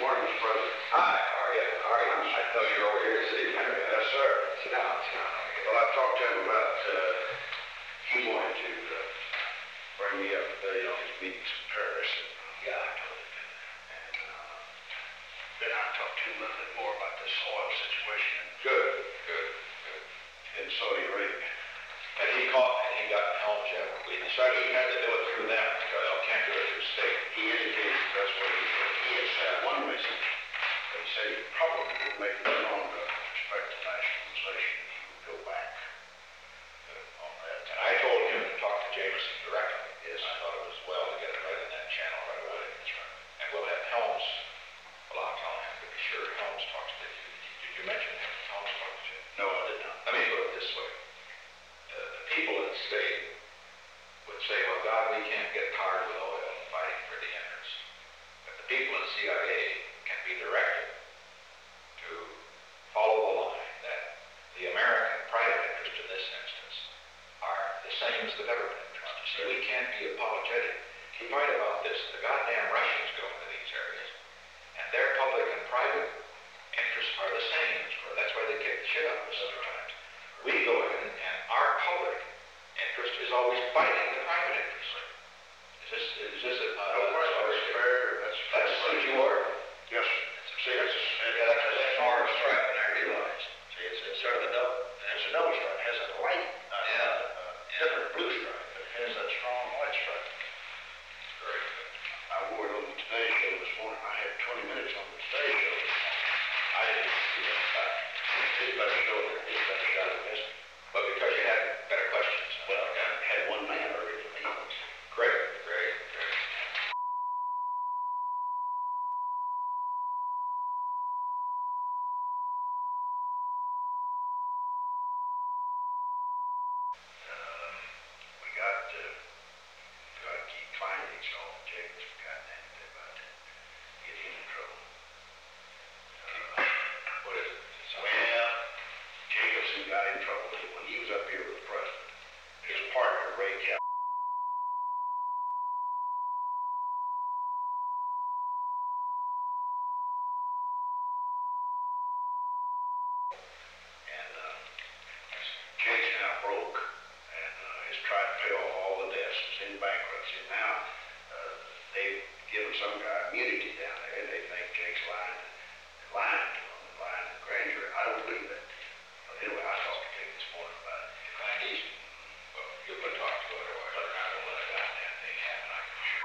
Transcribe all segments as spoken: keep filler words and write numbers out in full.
morning, Mister President. Hi, how are you? How are you? I thought you were over here this evening. Yes, sir. Sit down, sit down. Well, I talked to him about, uh, he wanted to uh, bring me up to date on his meetings in Paris. And, Yeah, I told you. and uh, then I talked to him a little bit more about this oil situation Good, good, good. in Saudi Arabia. And he caught, and he got Helms, yeah. We decided we had to do it through them because I can't do it through state. He indicated that's what he said. He had said one reason. But he said he probably would make it wrong with respect to nationalization. He would go back uh, on that. And I told him to talk to Jameson directly. Yes. I thought it was well to get it right in that channel right away. That's right. And we'll have Helms, well, I'll tell him to be sure Helms talks to you. Did you mention him? Helms talks to you? No, I did not. Let me put it this way. Uh, the people in the state would say, well, God, we can't get tarred with oil and fighting for the interests. But the people in the C I A can be directed to follow the line that the American private interest in this instance are the same as the government interest. You see, we can't be apologetic. You fight about this. The goddamn Russians go into these areas, and their public and private interests are the same. That's why they kick the shit out of us sometimes. We go in, and our public interest is always fighting the private interest. Is this, is this a... Uh, No, of course, that's fair. That's fair. That's what you are? Yes, sir. See, it's, Yeah, that's, that's hard stripe, and I realize. see, it's, it's sort of a double. It's a double stripe. It has a light, uh, Yeah. uh, different blue stripe, but it has that strong white stripe. Very good. I wore it on the Today Show this morning. I had twenty minutes on the Today Show this morning. I didn't see that fact. It's better show than it's better shot at this. But because you had better questions. Well, I had one man earlier than me. Great, great, great. Um, we got, uh, got to keep climbing so Jacobs got anything about that. Get him in trouble. Uh, What is it? well, Jacobson got in trouble when he was up here with the president. His partner, Ray Cal. And uh, Jake's now broke and uh, has tried to pay off all the debts. He's in bankruptcy. Now uh, they've given some guy immunity down there, and they think Jake's lying, lying to them, lying to the grand jury. I don't believe that. But anyway, I talked to Jake this morning about it. Client Eastman. Well, you could talk to it, otherwise I don't know what a goddamn thing happened. I can sure.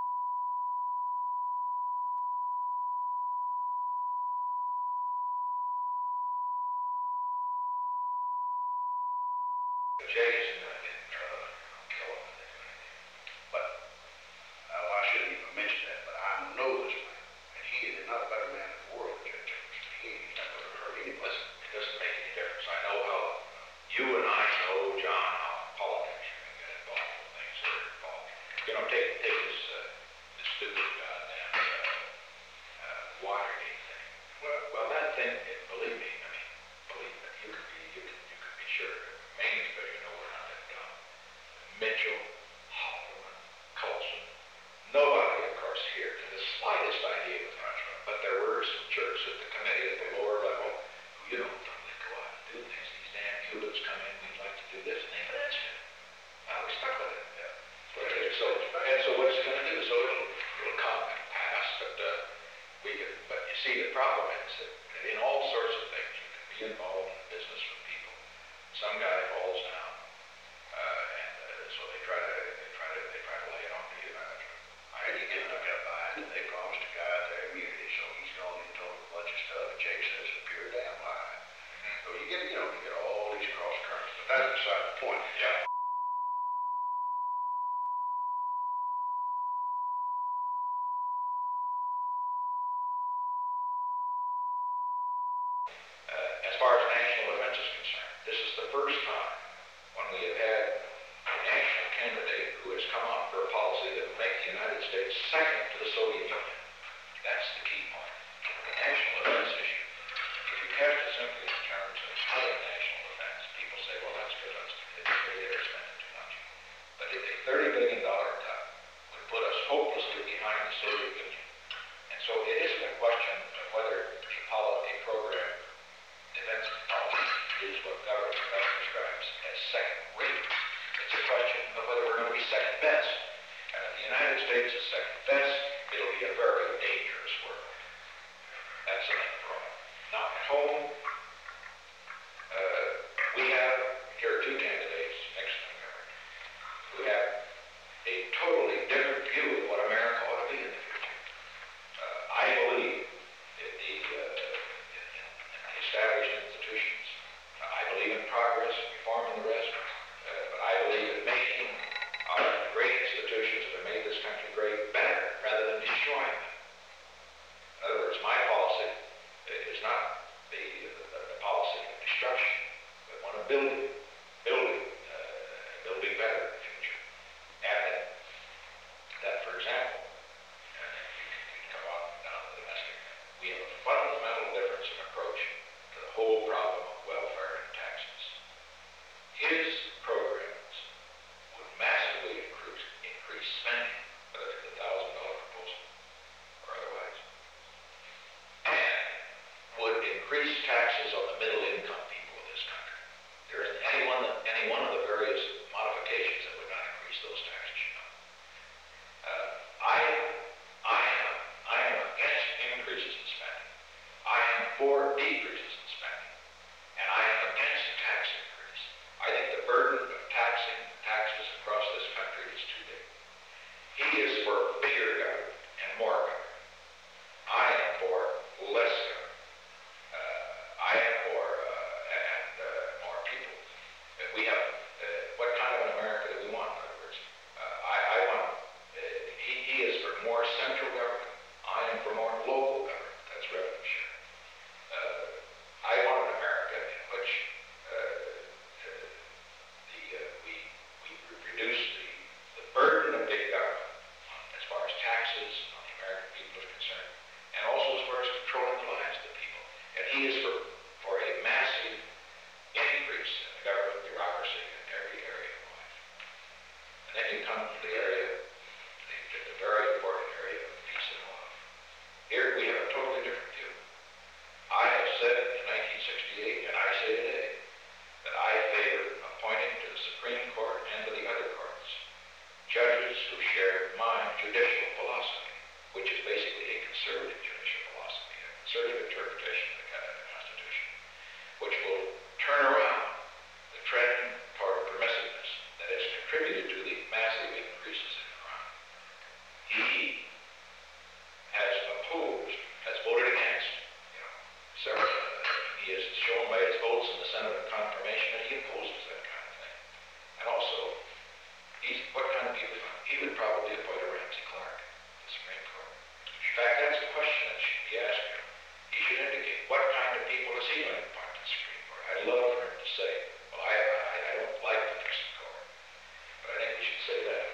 Jay's in trouble. Kill him if they do anything. But uh, I shouldn't even mention that, but I know this man, and he is not a better man in the world than Jake Jacobson. He ain't never hurt anybody. Listen, it doesn't make any difference. I know how you and I know, John, how politics you can get involved with things that are involved. You know, take take this uh, this stupid goddamn uh, uh, Watergate thing. Well, well, that thing, it, believe me, I mean, believe me, you can be you can you can be sure. Mainly because you know we're not that dumb. Mitchell, Haldeman, Colson, nobody, of course, here to the slightest idea was Russia. But there were some jerks at the committee at the lower level who, you know, don't they go out and do things. These damn Cubans come in, we'd like to do this, and they financed it. Uh, we stuck with it. Yeah. But, uh, so, and so what's it going to do? So it'll, it'll come and pass, but uh, we can, but you see, the problem is that in all sorts of things, you can be involved in business with people. Some guy falls down, uh, and uh, so they try to, they try to, they try to lay it on to you. I And he didn't look up behind it. They promised a guy out there immunity, so he's gone and told a bunch of stuff. And Jake says it's a pure damn lie. Mm-hmm. So you get, you know, you get all these cross currents. But that's beside the point. Yeah. Uh, as far as national defense is concerned, this is the first time when we have had a national candidate who has come out for a policy that will make the United States second to the Soviet Union. That's the key point. The national defense issue. If you cast it simply in terms of other national defense, people say, well, that's good, that's good, they're spending too much. But if a thirty billion dollar cut would put us hopelessly behind the Soviet Union. And so it isn't a question of whether building, building, uh, building better in the future. And that, that for example, and you can, you can come on down to the domestic, we have a fundamental difference in approach to the whole problem of welfare and taxes. His programs would massively increase, increase spending, whether it's a thousand dollar proposal or otherwise, and would increase taxes on the middle income people of this country. There isn't any one, any one of the various modifications that would not increase those taxes, you know. Uh, I, I am, I am against increases in spending. I am for decreases in spending, and I am against tax increase. I think the burden of taxing taxes across this country is too big. He is for bigger government and more government. I am for less government. Uh, I am for uh, and uh, more people. If we have, uh, what kind of an America do we want? In other words, uh, I, I want. Uh, he, he is for more central government. I am for more local government. That's revenue sharing. Uh, I want an America in which uh, uh, the uh, we we reduce the the burden of big government as far as taxes on the American people is concerned, and also as far as controlling the lives of the people. And he is for for a massive increase in the government bureaucracy in every area of life. And then you come to the area, the, the very important area of peace and love. Here we have a totally different view. I have said in nineteen sixty-eight, and I say today, that I favor appointing to the Supreme Court and to the other courts judges who share my judicial philosophy, which is basically a conservative judicial philosophy, a conservative interpretation of the Constitution, which will turn around the trend toward permissiveness that has contributed to the massive increases in crime. He has opposed, has voted against, you know, several, uh, he has shown by his votes in the Senate of confirmation that he opposes that kind of thing. And also, he's, what kind of people, he would probably appoint a Ramsey Clark to the Supreme Court. In fact, that's a question that should be asked him. He should indicate what kind of people is he going to appoint to the Supreme Court. I'd love for him to say, well, I, I, I don't like the Nixon Court, but I think he should say that.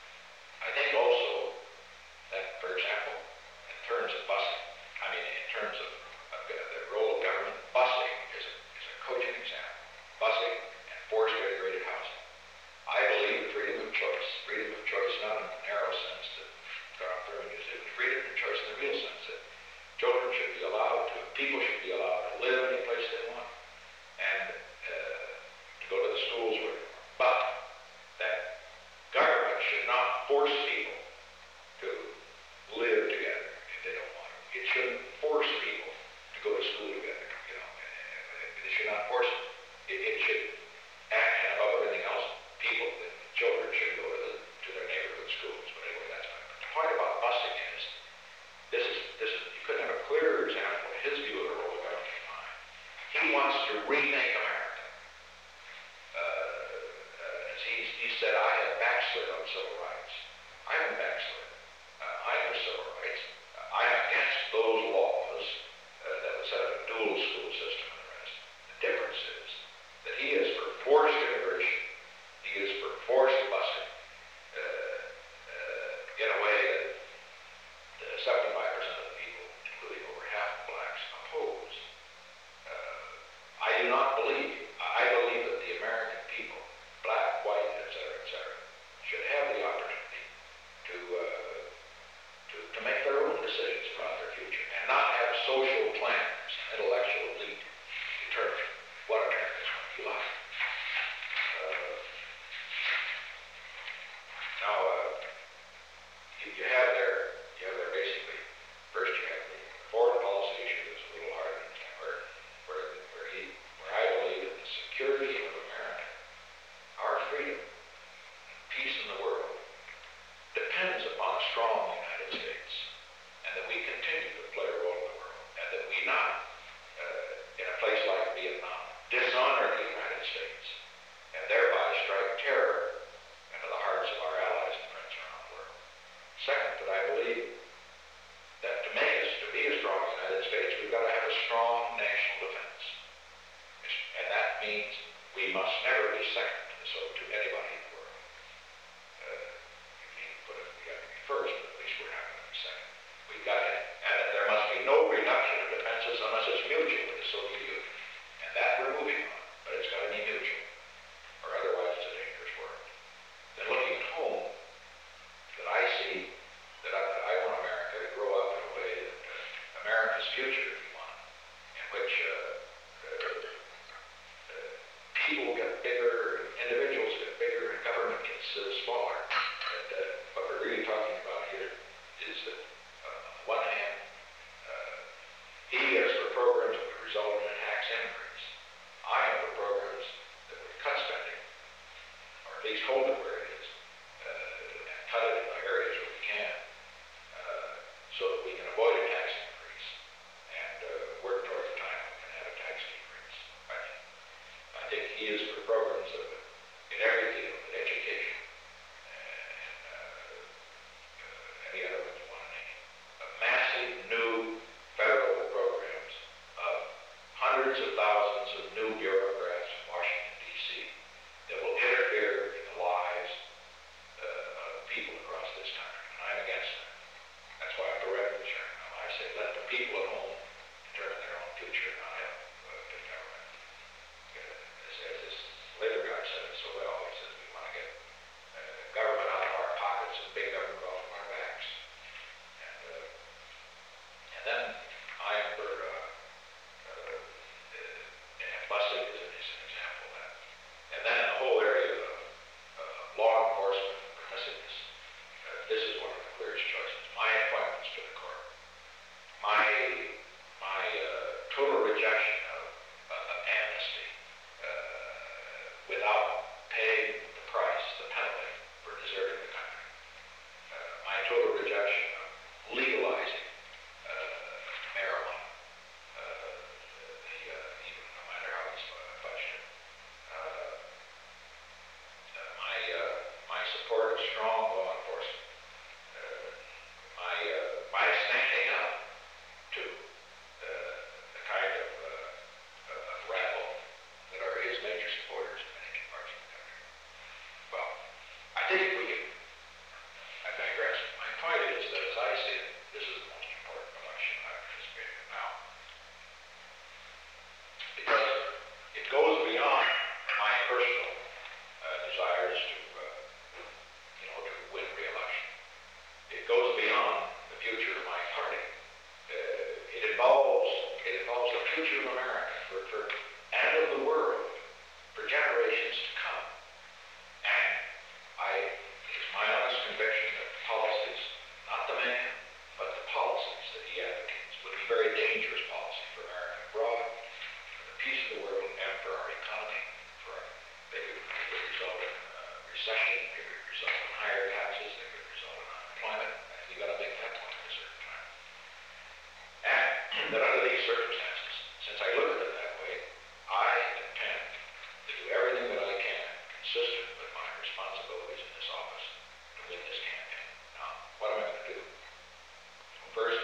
I think also that, for example, in terms of busing, I mean, in terms of, of the role of government, busing is a, is a cogent example. Busing and forced integrated housing. I believe in freedom of choice. Freedom of choice not in the narrow sense that John Thurman used it, but freedom of choice in the real sense that children should be allowed to, people should be allowed to live any place they want and uh, to go to the schools where they want. But that government should not force people to live together if they don't want to. It shouldn't force people to go to school together, you know. It should not force it. It, it should, and, and above everything else, people, the children should go to, the, to their neighborhood schools. But anyway, that's fine. But the point about busing is, this is, this is, you couldn't have a clearer example of his view of the role of government in mind. He wants to remake America. Uh, uh, as he, he said, I have backslid on civil rights. I haven't backslid. Uh, I am for civil rights. Uh, I am against those laws uh, that would set up a dual school system and the rest. The difference is that he is for forced integration. He is for forced busing uh, uh, in a way that uh, seventy-five percent of the people, including over half the blacks, oppose. Uh, I do not believe, I believe that the American people, black, white, et cetera, et cetera, should have the opportunity to, uh, to, to make their own decisions about their future and not have social planners, intellectual elite determine what America is going to be like. Uh, now, uh, you, you have there, you have there basically, first you have the foreign policy issue that's a little harder, where, where, where, he, where I believe that the security of America, our freedom, peace in the world, depends upon a strong United States, and that we continue to play a role in the world, and that we not, uh, in a place like Vietnam, dishonor the United States, and thereby strike terror into the hearts of our allies and friends around the world. Second, that I believe that to make us to be a strong United States, we've got to have a strong national defense. And that means we must future, if you want, in which uh, uh, uh, people get bigger, individuals get bigger, and government gets uh, smaller. And uh, what we're really talking about here is that, uh, on the one hand, uh, he is for programs that would result in a tax increase. I am for programs that would cut spending, or at least hold it where it is, uh, and cut it in the areas where we can, uh, so that we can avoid a tax increase and uh, work towards the time we can have a tax decrease. I think, I think he is for programs that would, in every field, in education, and uh, uh, any other ones you want to name, a massive new federal programs of hundreds of thousands of new bureaucrats in Washington, D C that will interfere in the lives uh, of people across this country. And I'm against that. That's why I'm for revenue sharing. I say let the people at home determine their own future, not have uh, big government. Uh, as, as this Labor guy said it so well, he says we want to get uh, government out of our pockets and big government off of our backs. And, uh, and then I am for uh, uh, uh, and busing is, is an example of that. And then the whole area of uh, law enforcement and permissiveness. Uh, this is one of the clearest choices. My appointments to the court. My my uh, total rejection of, uh, of amnesty uh, without paying the price, the penalty for deserting the country. Uh, my total rejection of legalizing uh, marijuana, uh, the, uh, even no matter how it's uh, budgeted. Uh, uh, my uh, my support of strong law enforcement. Uh, my uh, my standing up to uh, the kind of, uh, of rabble that are his major supporters in many parts of the country. Well, I think we can. I digress. My point is that as I see it, this is the most important election I've participated in now. Because it goes beyond my personal uh, desires to, uh, you know, to win re-election. It goes beyond the future of my party. Uh, it involves it involves the future of America for, for and of the world for generations to come. And I, it is my honest conviction that policies, not the man, but the policies that he advocates, would be very dangerous policy for America abroad, for the peace of the world, and for our economy. For they could, they could result in uh, recession, they could result in higher taxes, they could result in unemployment, and we've got to make that point at a certain time. And that under these circumstances, since I look at it that way, I intend to do everything that I can consistent with my responsibilities in this office to win this campaign. Now, what am I going to do? Well, first,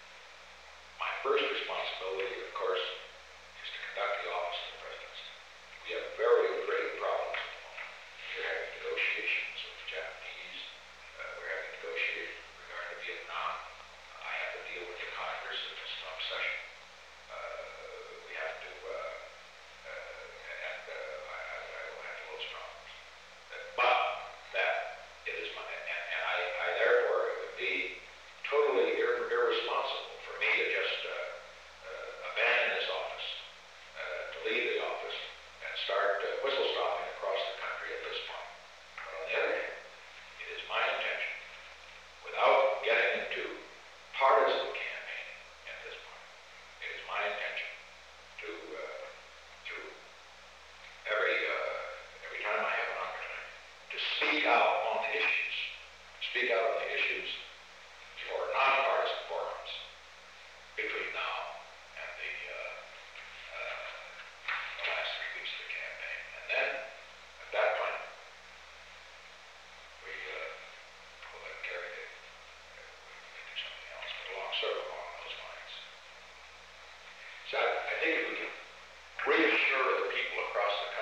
my first responsibility, of course, is to conduct the office of the presidency. We have very grave problems at the moment. We're having negotiations with the Japanese. Uh, we're having negotiations with regard to Vietnam. I have to deal with the Congress in this session. Uh, we have to, uh, uh, and uh, I, I will have those problems. Uh, but that it is my, and, and I, I therefore it would be totally ir irresponsible for me to just uh, uh, abandon this office, uh, to leave the office, and start uh, whistle stopping across the country at this point. But on the other hand, it is my intention, without getting into partisan campaigning at this point, it is my intention to, uh, through every uh, every time I have an opportunity, to speak out on the issues, speak out on the issues for nonpartisan forums between now and the, uh, uh, the last three weeks of the campaign. And then, at that point, we uh, will let Gary do, uh, we can do something else, but along sort of along those lines. So I, I think if we can reassure the people across the country